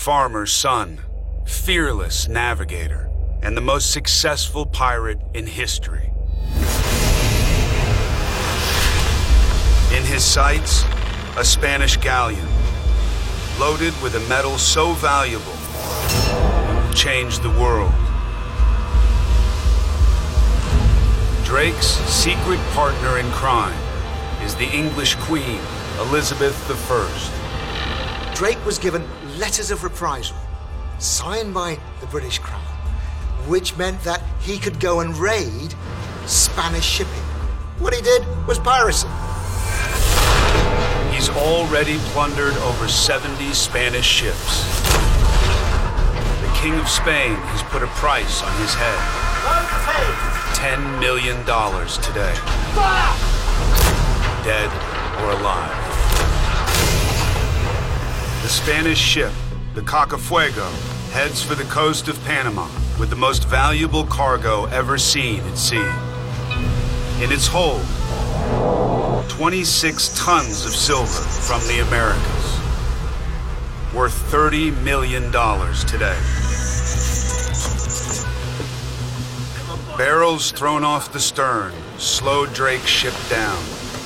farmer's son, fearless navigator, and the most successful pirate in history. In his sights, a Spanish galleon, loaded with a metal so valuable, it will change the world. Drake's secret partner in crime is the English Queen, Elizabeth I. Drake was given letters of reprisal, signed by the British Crown, which meant that he could go and raid Spanish shipping. What he did was piracy. He's already plundered over 70 Spanish ships. The King of Spain has put a price on his head. $10 million today. Dead or alive. The Spanish ship, the Cacafuego, heads for the coast of Panama with the most valuable cargo ever seen at sea. In its hold, 26 tons of silver from the Americas, worth $30 million today. Barrels thrown off the stern slowed Drake's ship down.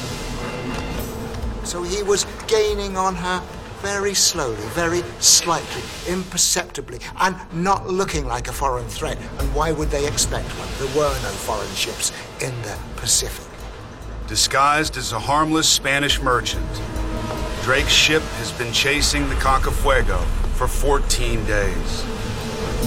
So he was gaining on her very slowly, very slightly, imperceptibly, and not looking like a foreign threat. And why would they expect one? There were no foreign ships in the Pacific. Disguised as a harmless Spanish merchant, Drake's ship has been chasing the Cacafuego for 14 days.